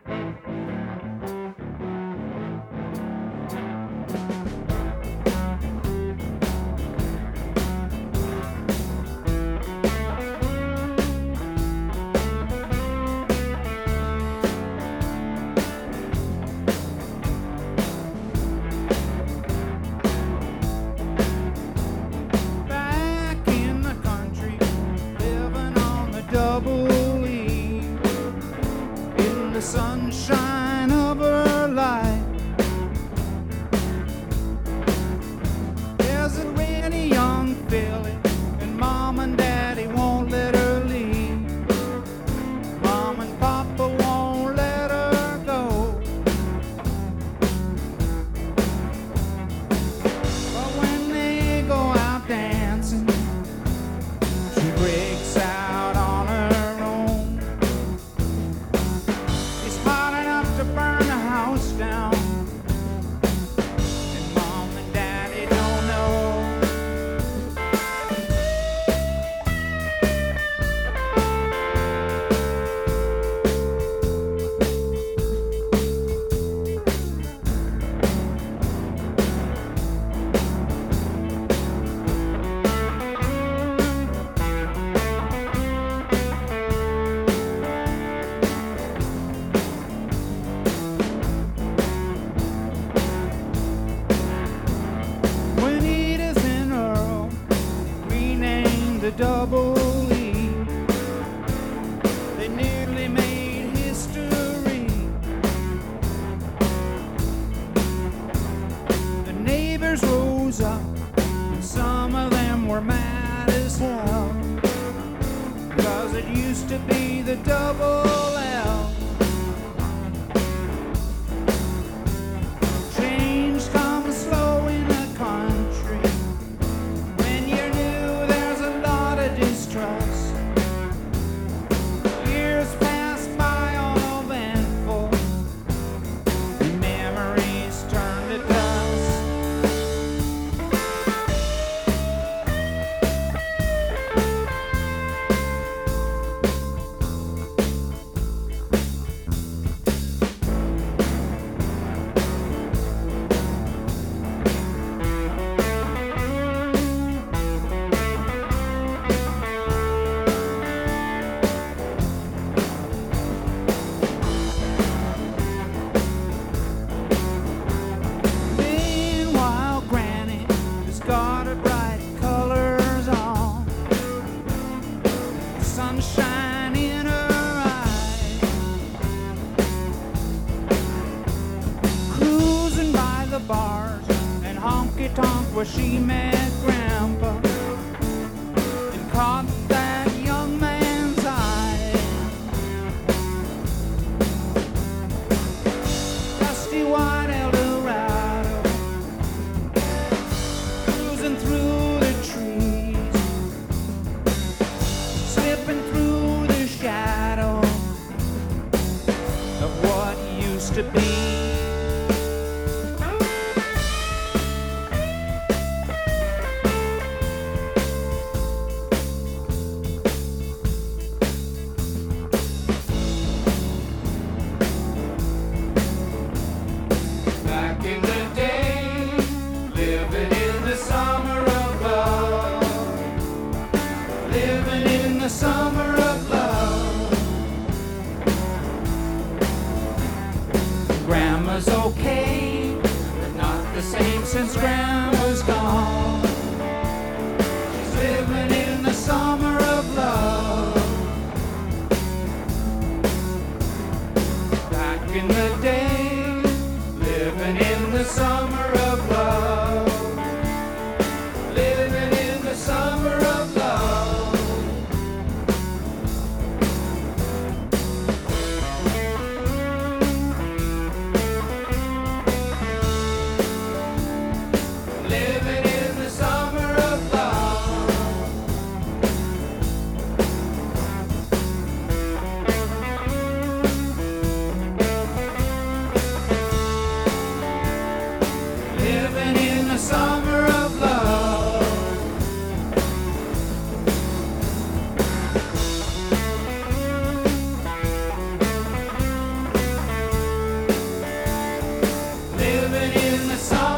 Back in the country, living on the double E, in the sunshine of her life. There's a really young filly, and Mom and Daddy won't let her leave. Mom and Papa won't let her go. But when they go out dancing, she breaks out on her own. She's hot enough to burn the house down, and Mom and Daddy don't know. When Edith and Earl renamed the double E, they nearly made history. The neighbors rose up, and some of them were mad as hell, 'cause it used to be the double L. Change comes slow in the country. When you're new, there's a lot of distrust. Years pass by uneventful, and memories turn to dust. Meanwhile, Granny has got her bright colors on, sunshine in her eyes, cruising by the bars and honky tonk where she met Grandpa and caught that young man's eye. Dusty white Eldorado, cruising through the trees, slipping through the shadow of what used to be. Back in the day, living in the summer of love, living in the summer of love. Grandma's okay, but not the same since Grandma's gone. She's living in the summer of love. Back in the day, living in the summer of love, living in the summer of love. in the summer